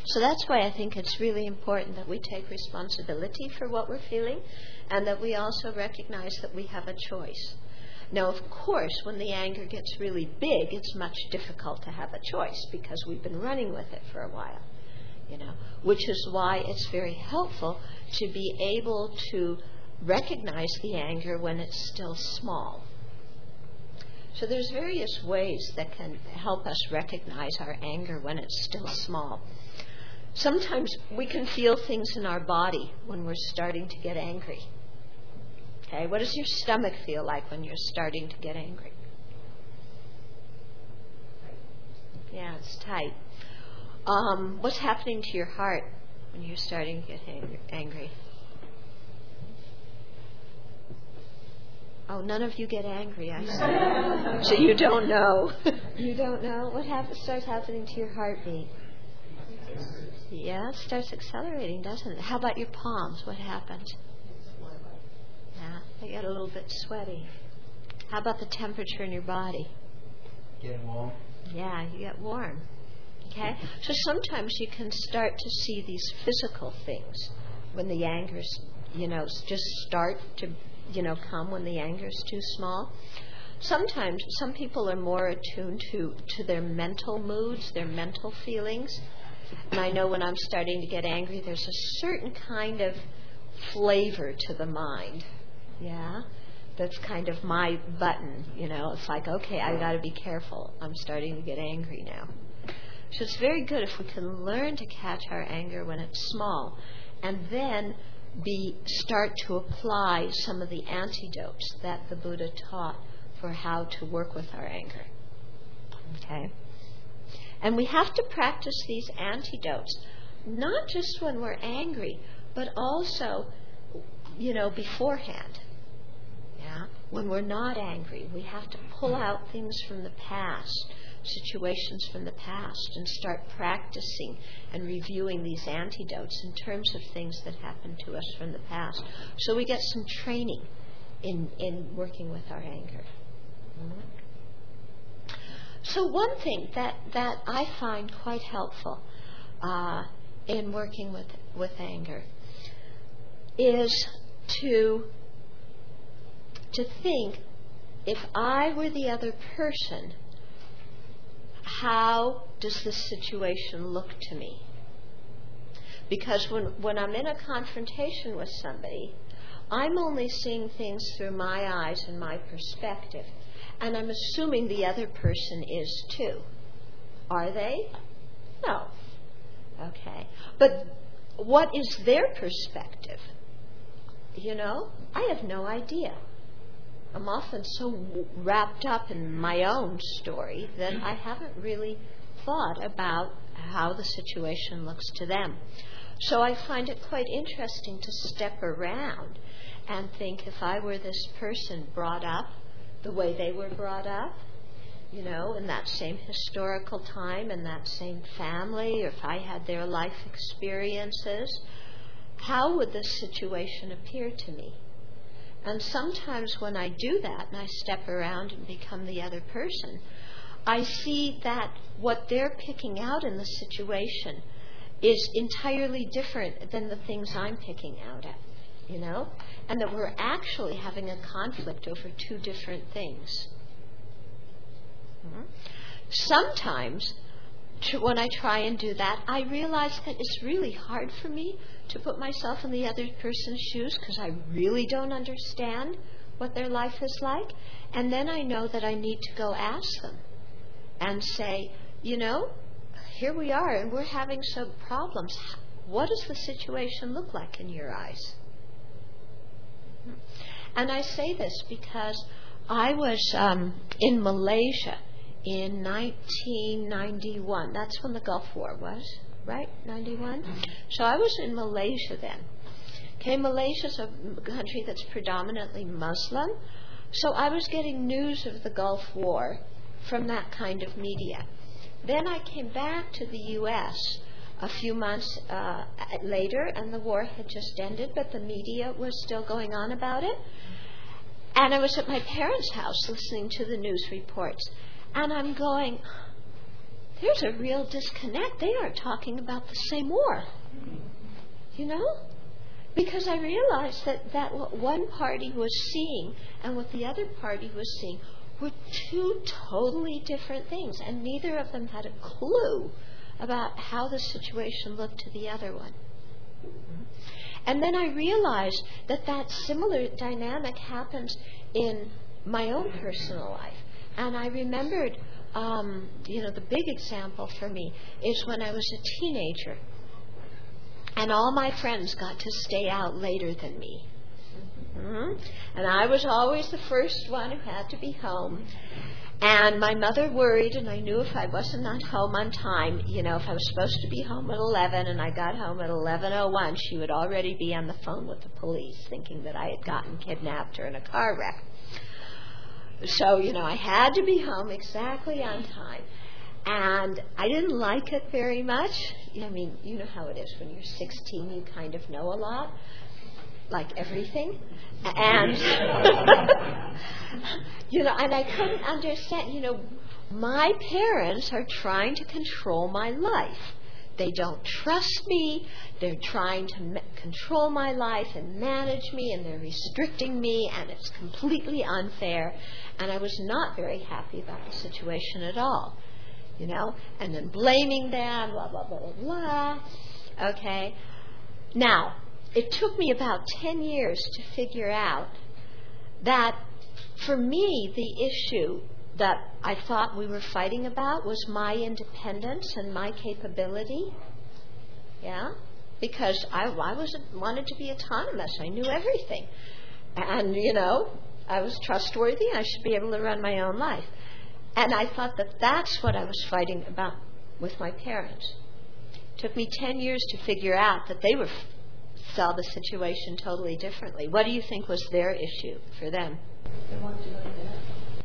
So that's why I think it's really important that we take responsibility for what we're feeling and that we also recognize that we have a choice. Now, of course, when the anger gets really big, it's much difficult to have a choice because we've been running with it for a while, which is why it's very helpful to be able to recognize the anger when it's still small. So there's various ways that can help us recognize our anger when it's still small. Sometimes we can feel things in our body when we're starting to get angry. Okay, what does your stomach feel like when you're starting to get angry? Yeah, it's tight. What's happening to your heart when you're starting to get angry? Oh, none of you get angry, I see. So you don't know. You don't know? What starts happening to your heartbeat? Yeah, it starts accelerating, doesn't it? How about your palms? What happens? Yeah, they get a little bit sweaty. How about the temperature in your body? Getting warm. Yeah, you get warm. Okay? So sometimes you can start to see these physical things when the anger's, just start to, come when the anger's too small. Sometimes some people are more attuned to their mental moods, their mental feelings. And I know when I'm starting to get angry, there's a certain kind of flavor to the mind. Yeah? That's kind of my button, It's like, okay, I got to be careful. I'm starting to get angry now. So it's very good if we can learn to catch our anger when it's small and then start to apply some of the antidotes that the Buddha taught for how to work with our anger. Okay? And we have to practice these antidotes, not just when we're angry, but also, beforehand. Yeah? When we're not angry, we have to pull out things from the past, situations from the past, and start practicing and reviewing these antidotes in terms of things that happened to us from the past. So we get some training in working with our anger. Mm-hmm. So one thing that I find quite helpful in working with anger is to think, if I were the other person, how does this situation look to me? Because when I'm in a confrontation with somebody, I'm only seeing things through my eyes and my perspective. And I'm assuming the other person is too. Are they? No. Okay. But what is their perspective? I have no idea. I'm often so wrapped up in my own story that I haven't really thought about how the situation looks to them. So I find it quite interesting to step around and think, if I were this person brought up the way they were brought up, in that same historical time, in that same family, or if I had their life experiences, how would this situation appear to me? And sometimes when I do that and I step around and become the other person, I see that what they're picking out in the situation is entirely different than the things I'm picking out at, and that we're actually having a conflict over two different things. Sometimes when I try and do that, I realize that it's really hard for me to put myself in the other person's shoes because I really don't understand what their life is like. And then I know that I need to go ask them and say, here we are and we're having some problems. What does the situation look like in your eyes? And I say this because I was in Malaysia in 1991. That's when the Gulf War was, right? 91? So I was in Malaysia then. Okay, Malaysia's a country that's predominantly Muslim. So I was getting news of the Gulf War from that kind of media. Then I came back to the U.S. a few months later, and the war had just ended, but the media was still going on about it. And I was at my parents' house listening to the news reports. And I'm going, there's a real disconnect. They aren't talking about the same war. Because I realized that what one party was seeing and what the other party was seeing were two totally different things, and neither of them had a clue about how the situation looked to the other one. And then I realized that similar dynamic happens in my own personal life. And I remembered, the big example for me is when I was a teenager. And all my friends got to stay out later than me. And I was always the first one who had to be home. And my mother worried, and I knew if I wasn't at home on time, if I was supposed to be home at 11 and I got home at 11:01, she would already be on the phone with the police thinking that I had gotten kidnapped or in a car wreck. So, I had to be home exactly on time. And I didn't like it very much. I mean, you know how it is when you're 16, you kind of know a lot, like everything. And, and I couldn't understand, my parents are trying to control my life. They don't trust me. They're trying to control my life and manage me, and they're restricting me, and it's completely unfair. And I was not very happy about the situation at all. And then blaming them, blah, blah, blah, blah, blah. Okay. Now, it took me about 10 years to figure out that for me, the issue that I thought we were fighting about was my independence and my capability. Yeah? Because I wanted to be autonomous. I knew everything. And, I was trustworthy. I should be able to run my own life. And I thought that's what I was fighting about with my parents. It took me 10 years to figure out that they saw the situation totally differently. What do you think was their issue for them? They wanted to go to dinner.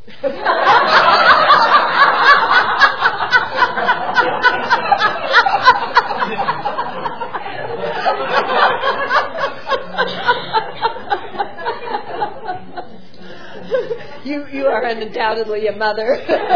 You are undoubtedly a mother.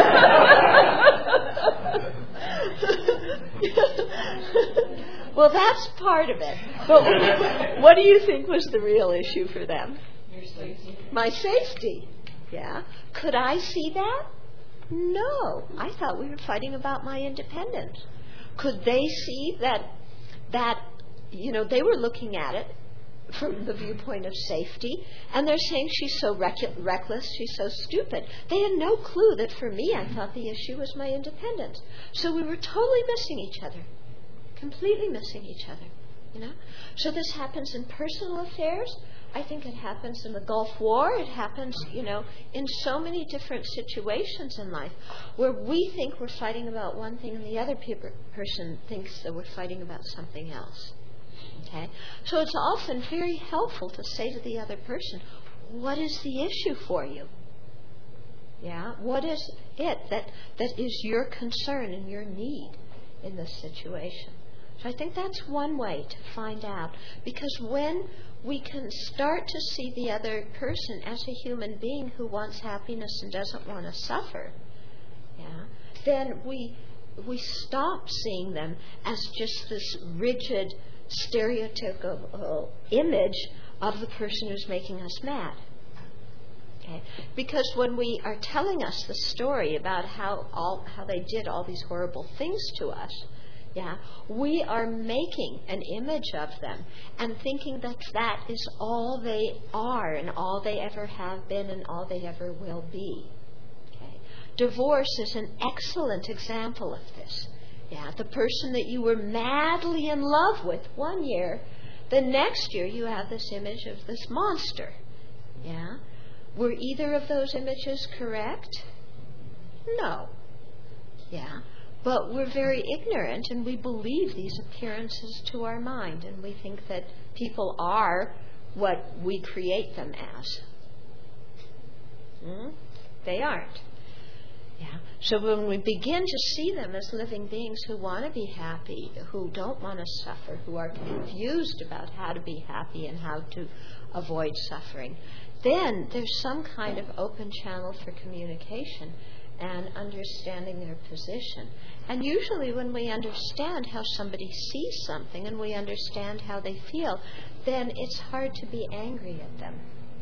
Well, that's part of it. But what do you think was the real issue for them? Your safety. My safety. Yeah. Could I see that? No. I thought we were fighting about my independence. Could they see that they were looking at it from the viewpoint of safety, and they're saying she's so reckless, she's so stupid. They had no clue that for me, I thought the issue was my independence. So we were totally missing each other, completely missing each other. So this happens in personal affairs. I think it happens in the Gulf War. It happens, in so many different situations in life where we think we're fighting about one thing and the other person thinks that we're fighting about something else. Okay? So it's often very helpful to say to the other person, what is the issue for you? Yeah? What is it that is your concern and your need in this situation? So I think that's one way to find out. Because when we can start to see the other person as a human being who wants happiness and doesn't want to suffer, then we stop seeing them as just this rigid, stereotypical image of the person who's making us mad. Okay? Because when we are telling us the story about how they did all these horrible things to us, we are making an image of them and thinking that is all they are and all they ever have been and all they ever will be. Okay? Divorce is an excellent example of this. The person that you were madly in love with one year, the next year you have this image of this monster. Were either of those images correct? No. But we're very ignorant and we believe these appearances to our mind, and we think that people are what we create them as. They aren't. So when we begin to see them as living beings who want to be happy, who don't want to suffer, who are confused about how to be happy and how to avoid suffering, then there's some kind of open channel for communication. and understanding their position. And usually when we understand how somebody sees something and we understand how they feel, then it's hard to be angry at them.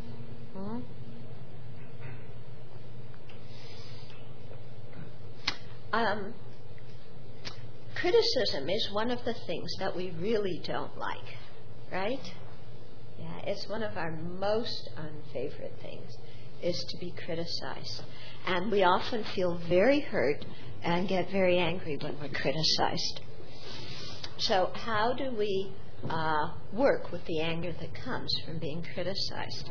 Criticism is one of the things that we really don't like, right? Yeah, it's one of our most unfavorite things, is to be criticized. And we often feel very hurt and get very angry when we're criticized. So how do we work with the anger that comes from being criticized?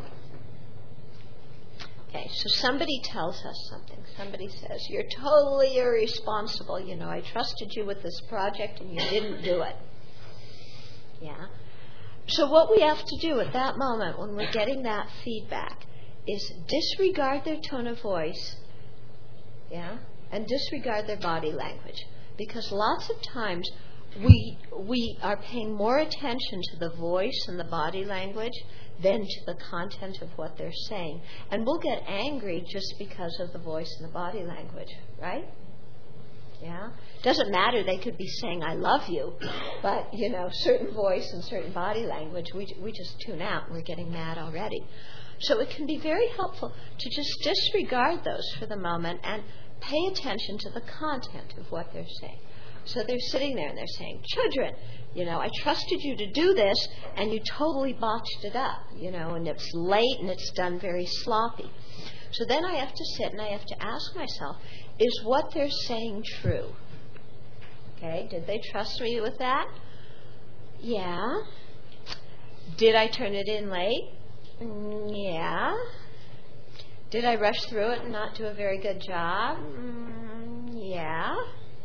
Okay, so somebody tells us something. Somebody says, you're totally irresponsible. You know, I trusted you with this project and you didn't do it. Yeah. So what we have to do at that moment when we're getting that feedback is disregard their tone of voice, yeah, and disregard their body language. Because lots of times we are paying more attention to the voice and the body language than to the content of what they're saying. And we'll get angry just because of the voice and the body language, right? Yeah? Doesn't matter, they could be saying, I love you, but, you know, certain voice and certain body language, we just tune out and we're getting mad already. So it can be very helpful to just disregard those for the moment and pay attention to the content of what they're saying. So they're sitting there and they're saying, children, you know, I trusted you to do this and you totally botched it up, you know, and it's late and it's done very sloppy. So then I have to sit and I have to ask myself, is what they're saying true? Okay, did they trust me with that? Yeah. Did I turn it in late? Yeah. Did I rush through it and not do a very good job? Yeah.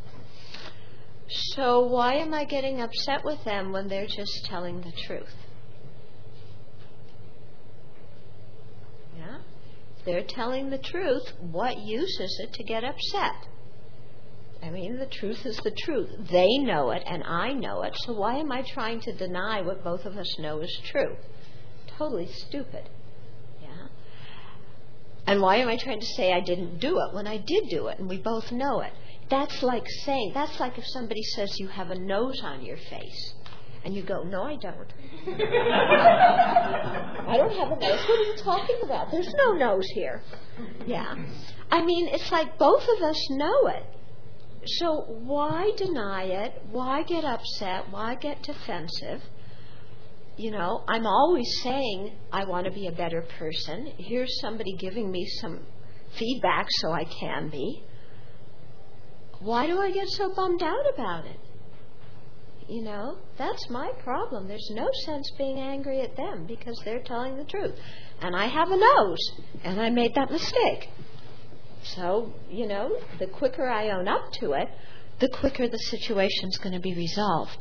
So why am I getting upset with them when they're just telling the truth? Yeah? If they're telling the truth, what use is it to get upset? I mean, the truth is the truth. They know it and I know it, so why am I trying to deny what both of us know is true? Totally stupid. Yeah? And why am I trying to say I didn't do it when I did do it and we both know it? That's like if somebody says you have a nose on your face. And you go, no, I don't. I don't have a nose. What are you talking about? There's no nose here. Yeah. I mean, it's like both of us know it. So why deny it? Why get upset? Why get defensive? You know, I'm always saying I want to be a better person. Here's somebody giving me some feedback so I can be. Why do I get so bummed out about it? You know, that's my problem. There's no sense being angry at them because they're telling the truth. And I have a nose, and I made that mistake. So, you know, the quicker I own up to it, the quicker the situation's going to be resolved.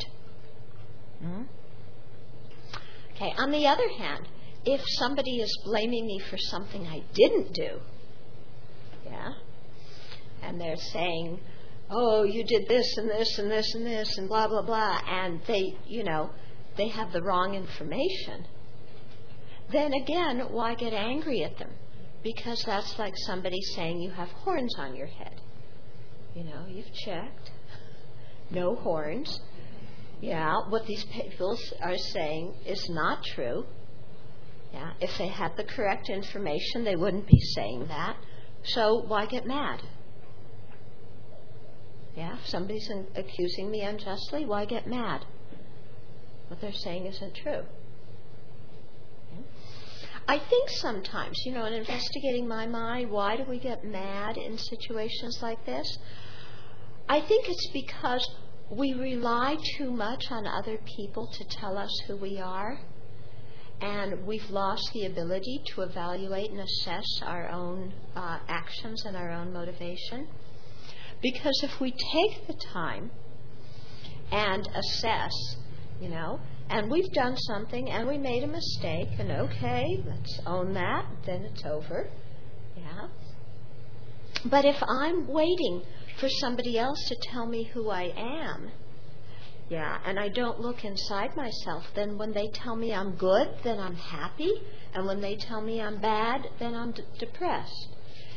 Okay, on the other hand, if somebody is blaming me for something I didn't do, yeah, and they're saying, oh, you did this and this and this and this and blah, blah, blah, and they, you know, they have the wrong information, then again, why get angry at them? Because that's like somebody saying you have horns on your head. You know, you've checked. No horns. Yeah, what these people are saying is not true. Yeah, if they had the correct information, they wouldn't be saying that. So why get mad? Yeah, if somebody's accusing me unjustly, why get mad? What they're saying isn't true. I think sometimes, you know, in investigating my mind, why do we get mad in situations like this? I think it's because we rely too much on other people to tell us who we are, and we've lost the ability to evaluate and assess our own actions and our own motivation. Because if we take the time and assess, you know, and we've done something and we made a mistake, and okay, let's own that, then it's over. Yeah. But if I'm waiting for somebody else to tell me who I am, yeah, and I don't look inside myself, then when they tell me I'm good, then I'm happy, and when they tell me I'm bad, then I'm depressed.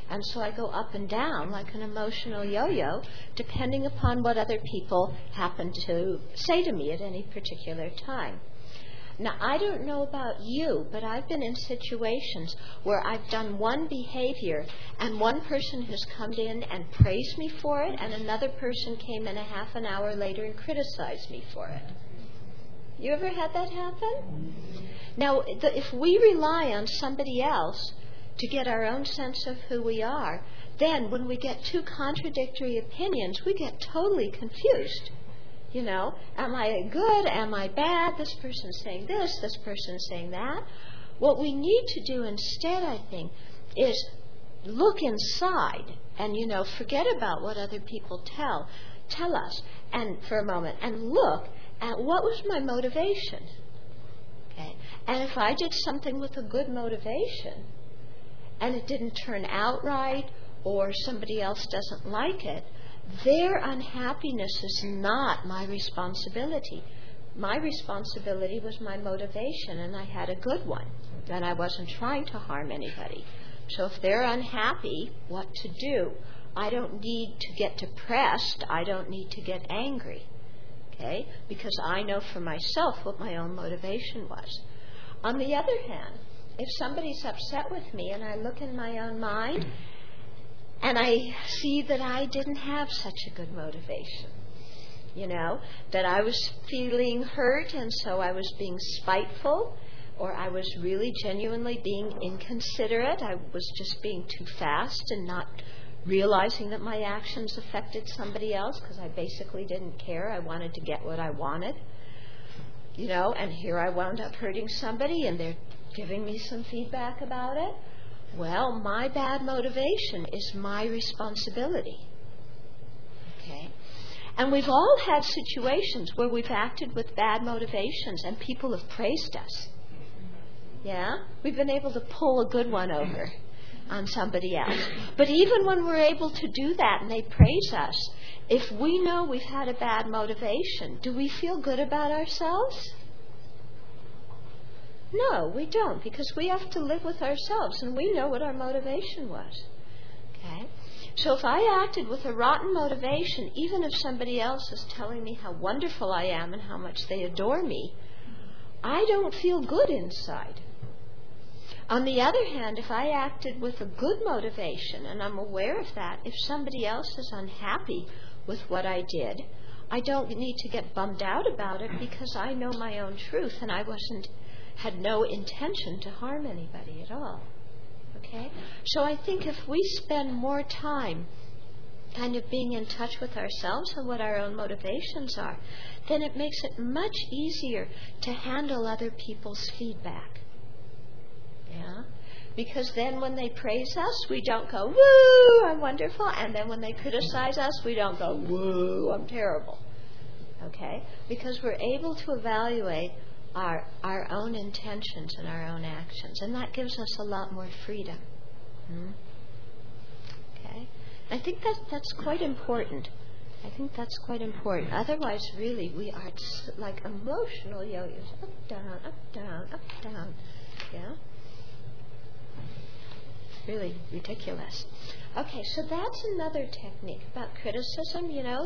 And so I go up and down like an emotional yo-yo, depending upon what other people happen to say to me at any particular time. Now, I don't know about you, but I've been in situations where I've done one behavior and one person has come in and praised me for it, and another person came in a half an hour later and criticized me for it. You ever had that happen? Now, if we rely on somebody else to get our own sense of who we are, then when we get two contradictory opinions, we get totally confused. You know, am I good? Am I bad? This person's saying this person's saying that. What we need to do instead, I think, is look inside and, forget about what other people tell us and for a moment and look at what was my motivation. Okay? And if I did something with a good motivation and it didn't turn out right or somebody else doesn't like it, their unhappiness is not my responsibility. My responsibility was my motivation, and I had a good one, and I wasn't trying to harm anybody. So if they're unhappy, what to do? I don't need to get depressed. I don't need to get angry, okay? Because I know for myself what my own motivation was. On the other hand, if somebody's upset with me and I look in my own mind and I see that I didn't have such a good motivation, that I was feeling hurt and so I was being spiteful, or I was really genuinely being inconsiderate, I was just being too fast and not realizing that my actions affected somebody else because I basically didn't care. I wanted to get what I wanted, and here I wound up hurting somebody and they're giving me some feedback about it. Well, my bad motivation is my responsibility. Okay? And we've all had situations where we've acted with bad motivations and people have praised us. Yeah? We've been able to pull a good one over on somebody else. But even when we're able to do that and they praise us, if we know we've had a bad motivation, do we feel good about ourselves? No, we don't, because we have to live with ourselves, and we know what our motivation was. Okay? So if I acted with a rotten motivation, even if somebody else is telling me how wonderful I am and how much they adore me, I don't feel good inside. On the other hand, if I acted with a good motivation, and I'm aware of that, if somebody else is unhappy with what I did, I don't need to get bummed out about it because I know my own truth and I had no intention to harm anybody at all. Okay? So I think if we spend more time kind of being in touch with ourselves and what our own motivations are, then it makes it much easier to handle other people's feedback. Yeah? Because then when they praise us, we don't go, woo, I'm wonderful. And then when they criticize us, we don't go, woo, I'm terrible. Okay? Because we're able to evaluate our own intentions and our own actions. And that gives us a lot more freedom. Okay? I think that's quite important. I think that's quite important. Otherwise, really, we are like emotional yo-yos. Up, down, up, down, up, down. Yeah? Really ridiculous. Okay, so that's another technique about criticism,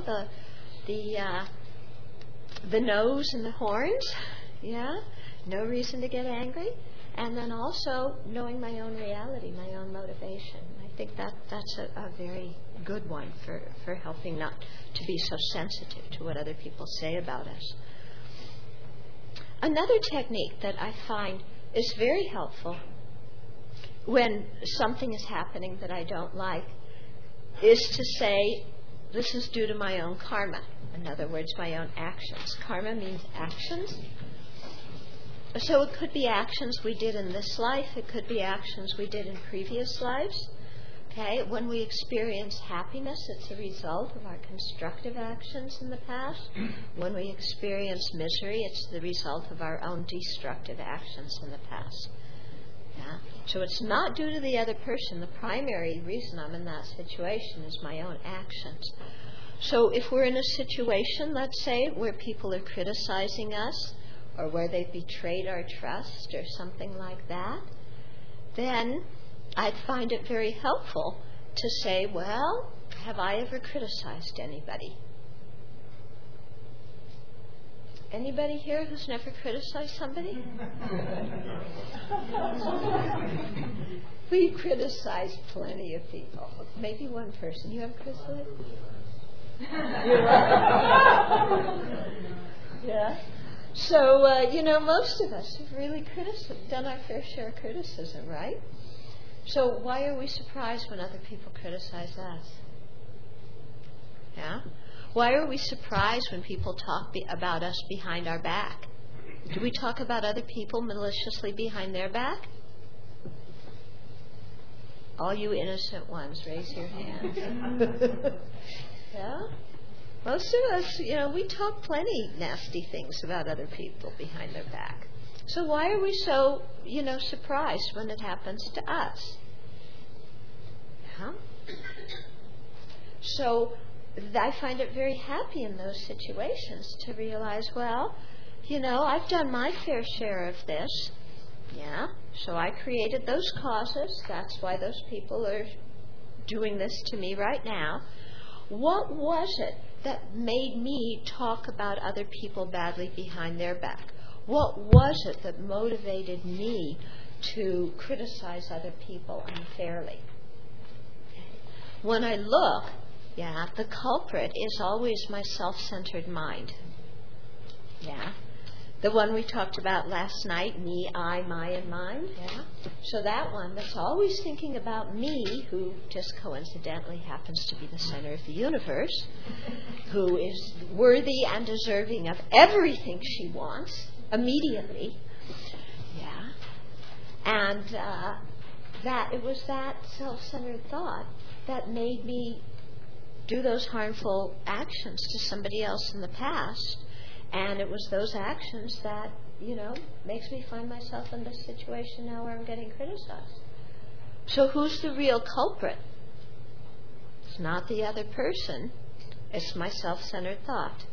the nose and the horns. Yeah? No reason to get angry. And then also knowing my own reality, my own motivation. I think that's a very good one for helping not to be so sensitive to what other people say about us. Another technique that I find is very helpful when something is happening that I don't like is to say, this is due to my own karma. In other words, my own actions. Karma means actions. So it could be actions we did in this life. It could be actions we did in previous lives. Okay? When we experience happiness, it's a result of our constructive actions in the past. When we experience misery, it's the result of our own destructive actions in the past. Yeah? So it's not due to the other person. The primary reason I'm in that situation is my own actions. So if we're in a situation, let's say, where people are criticizing us, or where they've betrayed our trust or something like that, then I'd find it very helpful to say, well, have I ever criticized anybody? Anybody here who's never criticized somebody? We criticize plenty of people. Maybe one person. You have criticized? Yeah. So, most of us have really done our fair share of criticism, right? So why are we surprised when other people criticize us? Yeah? Why are we surprised when people talk about us behind our back? Do we talk about other people maliciously behind their back? All you innocent ones, raise your hands. Yeah? Most of us, we talk plenty nasty things about other people behind their back. So why are we so, surprised when it happens to us? Yeah? So I find it very happy in those situations to realize, well, I've done my fair share of this. Yeah, so I created those causes. That's why those people are doing this to me right now. What was it that made me talk about other people badly behind their back? What was it that motivated me to criticize other people unfairly? When I look, the culprit is always my self-centered mind. Yeah. The one we talked about last night, me, I, my, and mine. Yeah. So that one that's always thinking about me, who just coincidentally happens to be the center of the universe, who is worthy and deserving of everything she wants immediately. Yeah. And it was that self-centered thought that made me do those harmful actions to somebody else in the past. And it was those actions that, makes me find myself in this situation now where I'm getting criticized. So who's the real culprit? It's not the other person. It's my self-centered thought.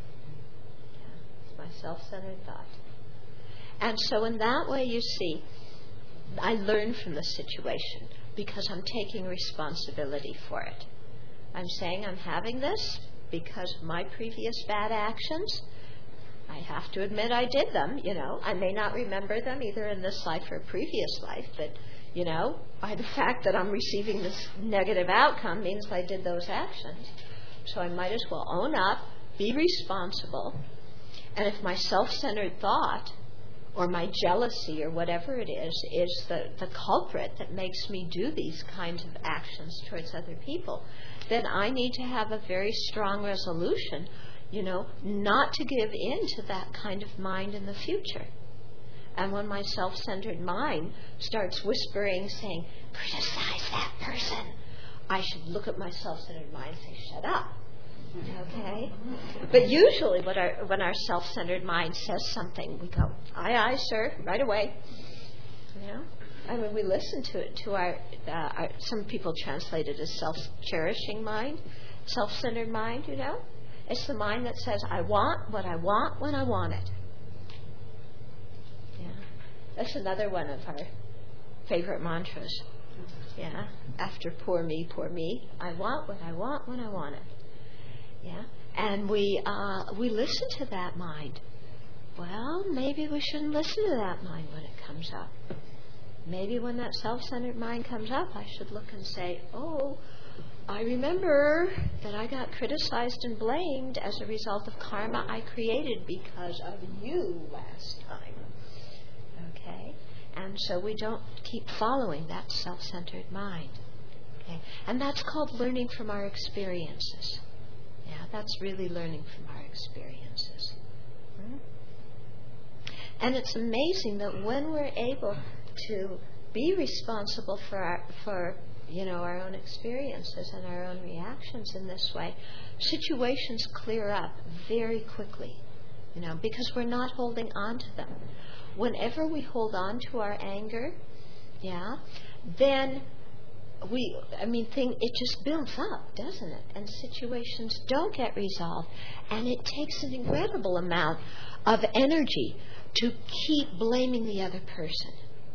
It's my self-centered thought. And so in that way, you see, I learn from the situation because I'm taking responsibility for it. I'm saying I'm having this because of my previous bad actions. I have to admit I did them, I may not remember them either in this life or a previous life, but, by the fact that I'm receiving this negative outcome means I did those actions. So I might as well own up, be responsible, and if my self-centered thought or my jealousy or whatever it is the culprit that makes me do these kinds of actions towards other people, then I need to have a very strong resolution not to give in to that kind of mind in the future. And when my self-centered mind starts whispering, saying, criticize that person, I should look at my self-centered mind and say, shut up. Okay? But usually when our self-centered mind says something, we go, aye, aye, sir, right away. We listen to it, to our some people translate it as self-cherishing mind, self-centered mind, It's the mind that says, I want what I want when I want it. Yeah. That's another one of our favorite mantras. Yeah. After poor me, I want what I want when I want it. Yeah. And we listen to that mind. Well, maybe we shouldn't listen to that mind when it comes up. Maybe when that self-centered mind comes up, I should look and say, oh, I remember that I got criticized and blamed as a result of karma I created because of you last time. Okay? And so we don't keep following that self-centered mind. Okay? And that's called learning from our experiences. Yeah, that's really learning from our experiences. And it's amazing that when we're able to be responsible for our own experiences and our own reactions in this way, situations clear up very quickly, because we're not holding on to them. Whenever we hold on to our anger, then it just builds up, doesn't it? And situations don't get resolved. And it takes an incredible amount of energy to keep blaming the other person.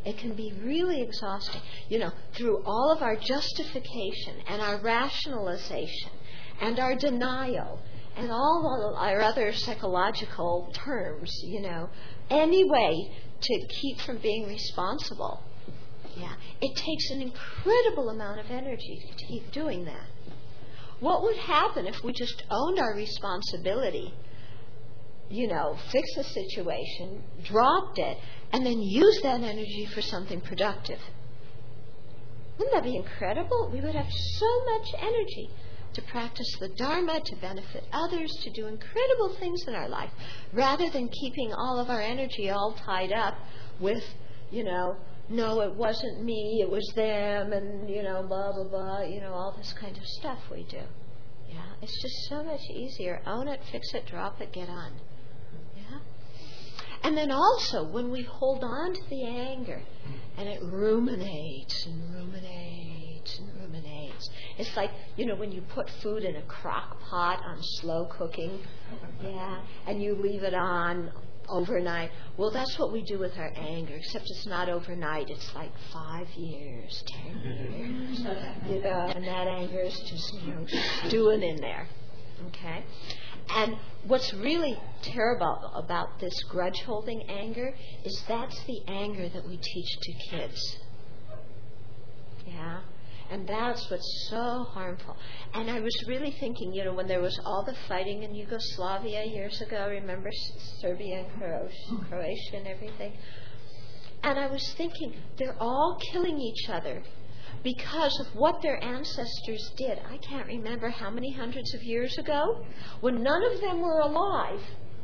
It can be really exhausting. Through all of our justification and our rationalization and our denial and all of our other psychological terms, any way to keep from being responsible. Yeah, it takes an incredible amount of energy to keep doing that. What would happen if we just owned our responsibility, fix the situation, dropped it, and then used that energy for something productive? Wouldn't that be incredible? We would have so much energy to practice the Dharma, to benefit others, to do incredible things in our life, rather than keeping all of our energy all tied up with, no, it wasn't me, it was them, and, blah, blah, blah, all this kind of stuff we do. Yeah, it's just so much easier. Own it, fix it, drop it, get on. Yeah? And then also, when we hold on to the anger, and it ruminates and ruminates and ruminates. It's like, when you put food in a crock pot on slow cooking, yeah, and you leave it on overnight. Well, that's what we do with our anger, except it's not overnight. It's like 5 years, 10 years, and that anger is just, stewing in there. Okay? And what's really terrible about this grudge-holding anger is that's the anger that we teach to kids. Yeah? And that's what's so harmful. And I was really thinking, when there was all the fighting in Yugoslavia years ago, remember Serbia and Croatia and everything? And I was thinking, they're all killing each other because of what their ancestors did. I can't remember how many hundreds of years ago, when none of them were alive.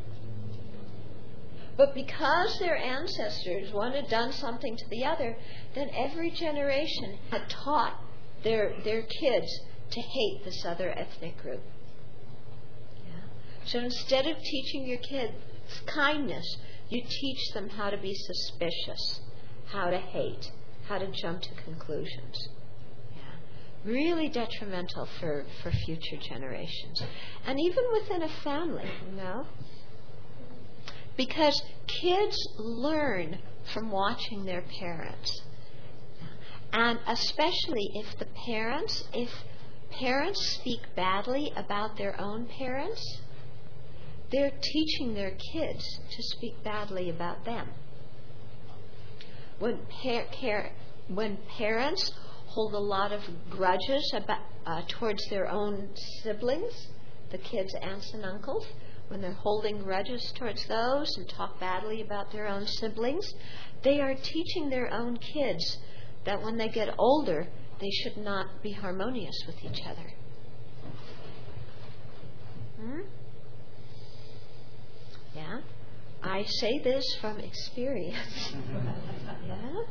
But because their ancestors, one had done something to the other, then every generation had taught their kids to hate this other ethnic group. Yeah? So instead of teaching your kids kindness, you teach them how to be suspicious, how to hate, how to jump to conclusions. Yeah? Really detrimental for future generations. And even within a family, because kids learn from watching their parents. And especially if parents speak badly about their own parents, they're teaching their kids to speak badly about them. When parents hold a lot of grudges towards their own siblings, the kids' aunts and uncles, when they're holding grudges towards those and talk badly about their own siblings, they are teaching their own kids that when they get older, they should not be harmonious with each other. Yeah? I say this from experience. Yeah?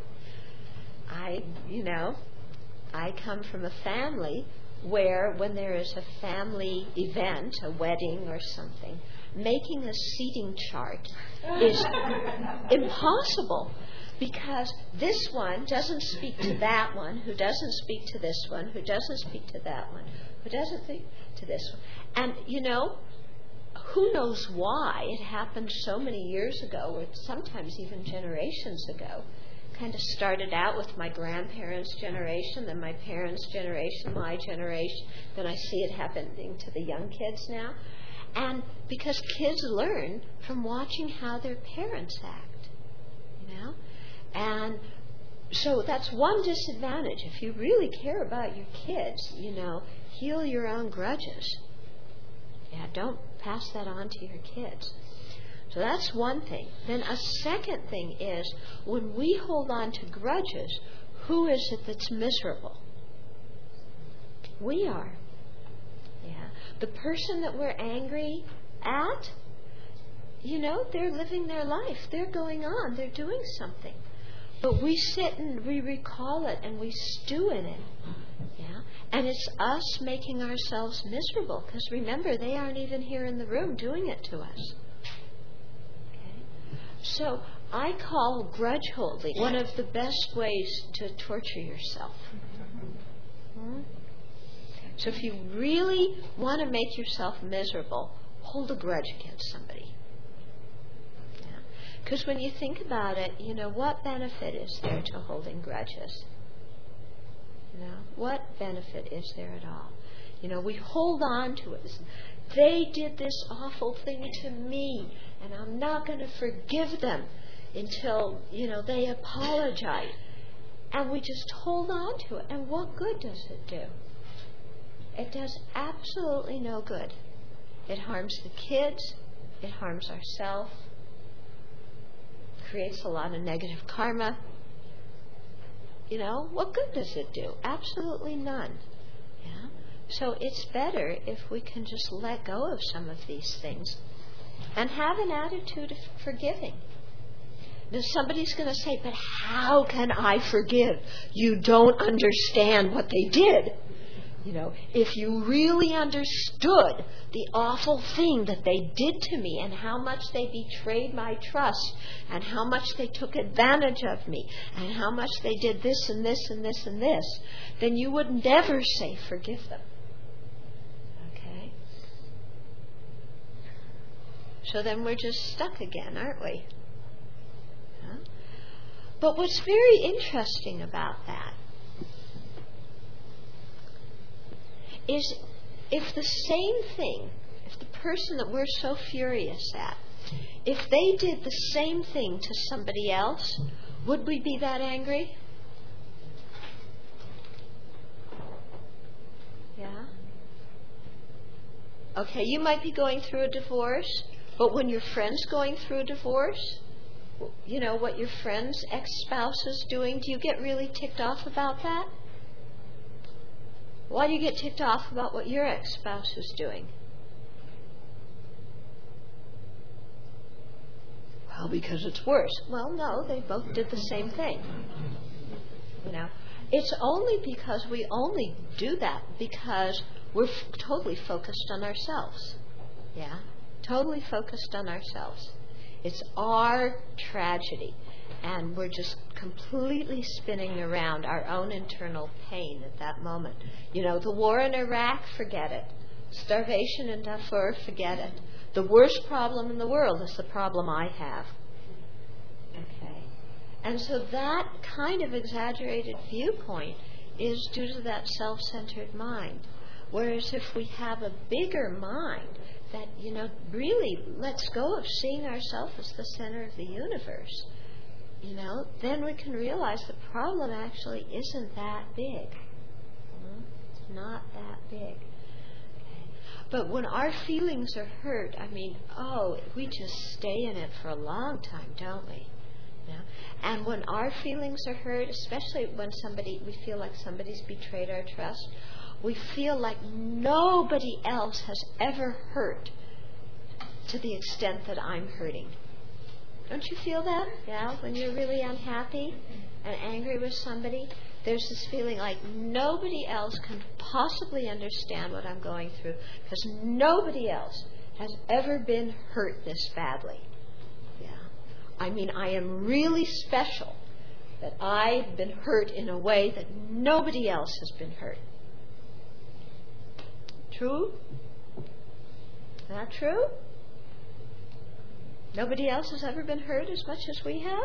I come from a family where when there is a family event, a wedding or something, making a seating chart is impossible. Because this one doesn't speak to that one, who doesn't speak to this one, who doesn't speak to that one, who doesn't speak to this one. And, who knows why it happened so many years ago, or sometimes even generations ago. Kind of started out with my grandparents' generation, then my parents' generation, my generation. Then I see it happening to the young kids now. And because kids learn from watching how their parents act. And so that's one disadvantage. If you really care about your kids, heal your own grudges. Yeah, don't pass that on to your kids. So that's one thing. Then a second thing is, when we hold on to grudges, who is it that's miserable? We are. Yeah. The person that we're angry at, they're living their life. They're going on. They're doing something. But we sit and we recall it and we stew in it. Yeah? And it's us making ourselves miserable. Because remember, they aren't even here in the room doing it to us. Okay? So I call grudge holding one of the best ways to torture yourself. So if you really want to make yourself miserable, hold a grudge against somebody. Because when you think about it, what benefit is there to holding grudges? What benefit is there at all? We hold on to it. They did this awful thing to me, and I'm not going to forgive them until, they apologize. And we just hold on to it. And what good does it do? It does absolutely no good. It harms the kids. It harms ourselves. Creates a lot of negative karma. What good does it do? Absolutely none. Yeah? So it's better if we can just let go of some of these things and have an attitude of forgiving. Now somebody's going to say, but how can I forgive? You don't understand what they did. If you really understood the awful thing that they did to me and how much they betrayed my trust and how much they took advantage of me and how much they did this and this and this and this, then you would never say forgive them. Okay? So then we're just stuck again, aren't we? Huh? But what's very interesting about that is if the same thing, if the person that we're so furious at, if they did the same thing to somebody else, would we be that angry? Yeah? Okay, you might be going through a divorce, but when your friend's going through a divorce, what your friend's ex-spouse is doing, do you get really ticked off about that? Why do you get ticked off about what your ex-spouse is doing? Well, because it's worse. Well, no, they both did the same thing. It's only because we only do that because we're totally focused on ourselves. Yeah? Totally focused on ourselves. It's our tragedy. And we're just completely spinning around our own internal pain at that moment. The war in Iraq, forget it. Starvation in Darfur, forget it. The worst problem in the world is the problem I have. Okay. And so that kind of exaggerated viewpoint is due to that self-centered mind. Whereas if we have a bigger mind that, really lets go of seeing ourselves as the center of the universe, then we can realize the problem actually isn't that big. It's not that big. Okay. But when our feelings are hurt, we just stay in it for a long time, don't we? And when our feelings are hurt, especially when we feel like somebody's betrayed our trust, we feel like nobody else has ever hurt to the extent that I'm hurting. Don't you feel that? Yeah, when you're really unhappy and angry with somebody, there's this feeling like nobody else can possibly understand what I'm going through because nobody else has ever been hurt this badly. Yeah. I am really special that I've been hurt in a way that nobody else has been hurt. True? Not true? Nobody else has ever been hurt as much as we have?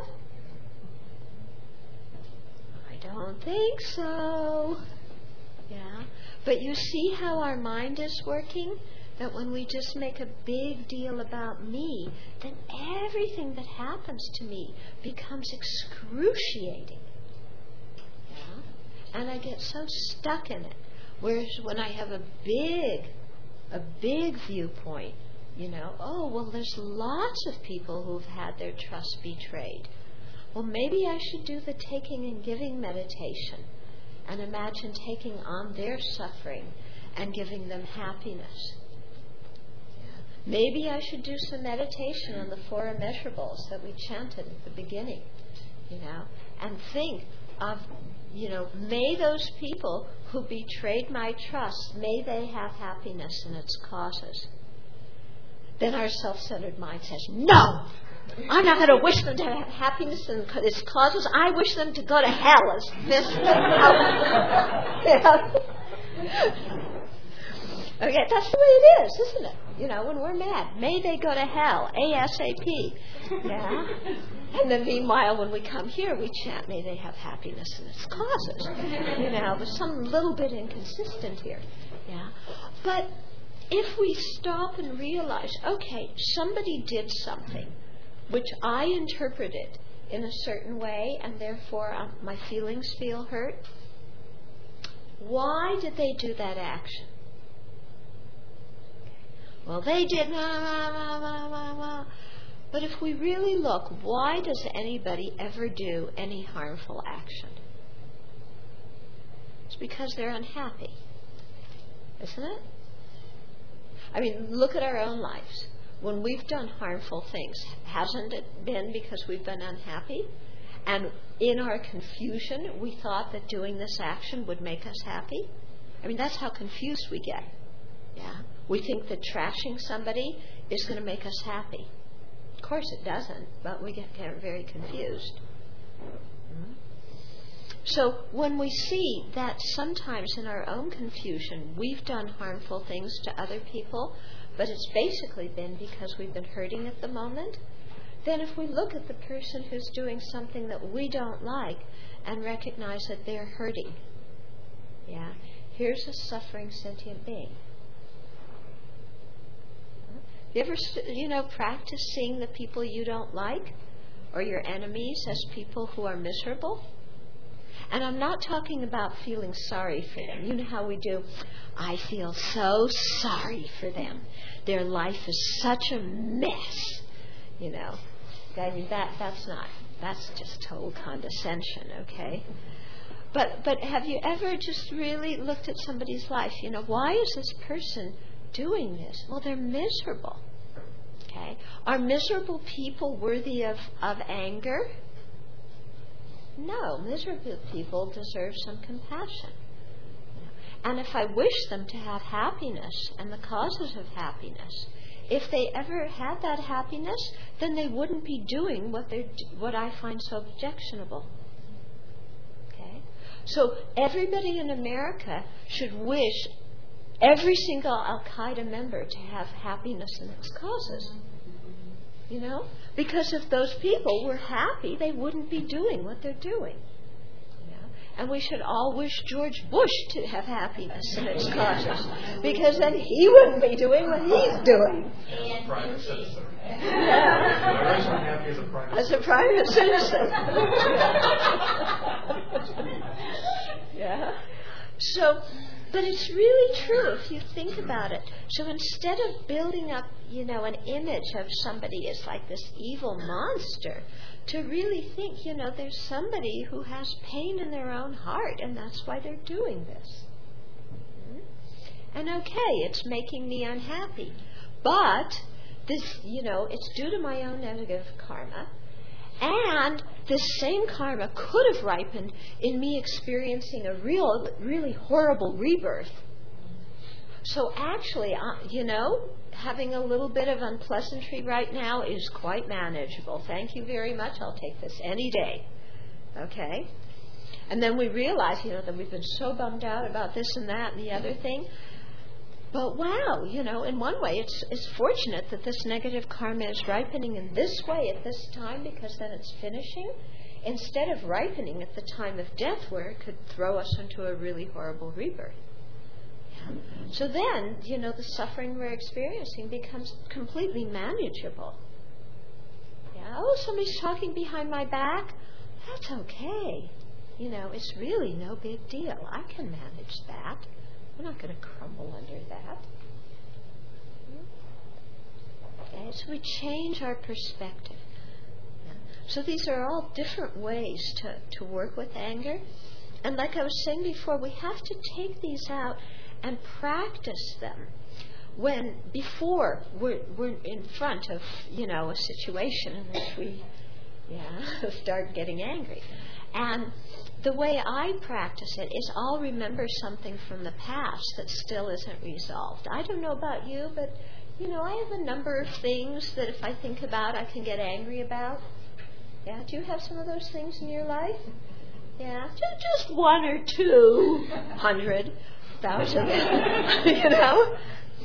I don't think so. Yeah. But you see how our mind is working? That when we just make a big deal about me, then everything that happens to me becomes excruciating. Yeah. And I get so stuck in it. Whereas when I have a big viewpoint, there's lots of people who've had their trust betrayed. Well, maybe I should do the taking and giving meditation and imagine taking on their suffering and giving them happiness. Maybe I should do some meditation on the four immeasurables that we chanted at the beginning, and think of, may those people who betrayed my trust, may they have happiness in its causes. Then our self-centered mind says, no, I'm not going to wish them to have happiness in its causes. I wish them to go to hell as this. Okay, that's the way it is, isn't it? when we're mad. May they go to hell, ASAP. Yeah? And then meanwhile, when we come here, we chant, may they have happiness in its causes. There's some little bit inconsistent here. Yeah? But if we stop and realize, okay, somebody did something which I interpreted in a certain way, and therefore my feelings feel hurt. Why did they do that action? Well, they did, But if we really look, why does anybody ever do any harmful action? It's because they're unhappy, isn't it? I mean, look at our own lives. When we've done harmful things, hasn't it been because we've been unhappy? And in our confusion, we thought that doing this action would make us happy? I mean, that's how confused we get. Yeah? We think that trashing somebody is going to make us happy. Of course it doesn't, but we get very confused. So when we see that sometimes in our own confusion we've done harmful things to other people, but it's basically been because we've been hurting at the moment, then if we look at the person who's doing something that we don't like and recognize that they're hurting, here's a suffering sentient being. You ever, practice seeing the people you don't like or your enemies as people who are miserable? And I'm not talking about feeling sorry for them. You know how we do? I feel so sorry for them. Their life is such a mess. I mean, that's just total condescension, okay? But have you ever just really looked at somebody's life? Why is this person doing this? Well, they're miserable. Okay? Are miserable people worthy of anger? No, miserable people deserve some compassion. And if I wish them to have happiness and the causes of happiness, if they ever had that happiness, then they wouldn't be doing what I find so objectionable. Okay? So everybody in America should wish every single Al-Qaeda member to have happiness in its causes. Because if those people were happy, they wouldn't be doing what they're doing. And we should all wish George Bush to have happiness in its causes, because then he wouldn't be doing what he's doing. As a private citizen. As a private citizen. But it's really true if you think about it. So instead of building up, an image of somebody as like this evil monster, to really think, there's somebody who has pain in their own heart, and that's why they're doing this. And okay, it's making me unhappy. But this, it's due to my own negative karma. And this same karma could have ripened in me experiencing a really horrible rebirth. So actually, having a little bit of unpleasantry right now is quite manageable. Thank you very much. I'll take this any day. Okay? And then we realize, that we've been so bummed out about this and that and the other thing. But wow, in one way, it's fortunate that this negative karma is ripening in this way at this time, because then it's finishing, instead of ripening at the time of death, where it could throw us into a really horrible rebirth. So then, the suffering we're experiencing becomes completely manageable. Somebody's talking behind my back. That's okay. It's really no big deal. I can manage that. I'm not going to crumble under that. Okay, so we change our perspective. So these are all different ways to work with anger. And like I was saying before, we have to take these out and practice them before we're in front of, a situation in which we start getting angry. And the way I practice it is I'll remember something from the past that still isn't resolved. I don't know about you, but, I have a number of things that if I think about, I can get angry about. Yeah, do you have some of those things in your life? Yeah, just 1 or 200,000,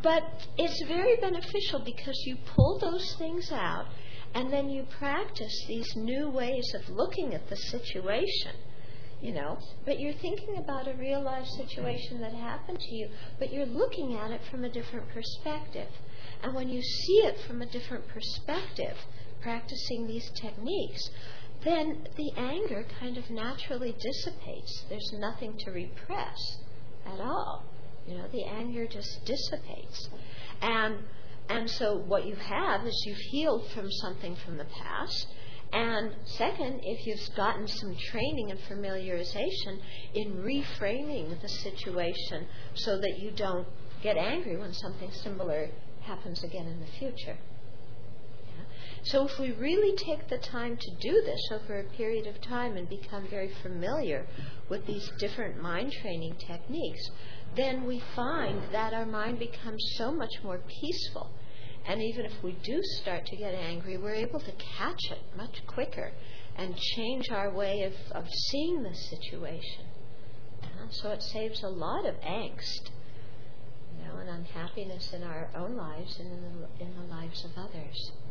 But it's very beneficial because you pull those things out and then you practice these new ways of looking at the situation, But you're thinking about a real life situation that happened to you, but you're looking at it from a different perspective. And when you see it from a different perspective, practicing these techniques, then the anger kind of naturally dissipates. There's nothing to repress at all. The anger just dissipates. And so what you have is you've healed from something from the past. And second, if you've gotten some training and familiarization in reframing the situation so that you don't get angry when something similar happens again in the future. So if we really take the time to do this over a period of time and become very familiar with these different mind training techniques, then we find that our mind becomes so much more peaceful. And even if we do start to get angry, we're able to catch it much quicker and change our way of seeing the situation. So it saves a lot of angst, and unhappiness in our own lives and in the lives of others.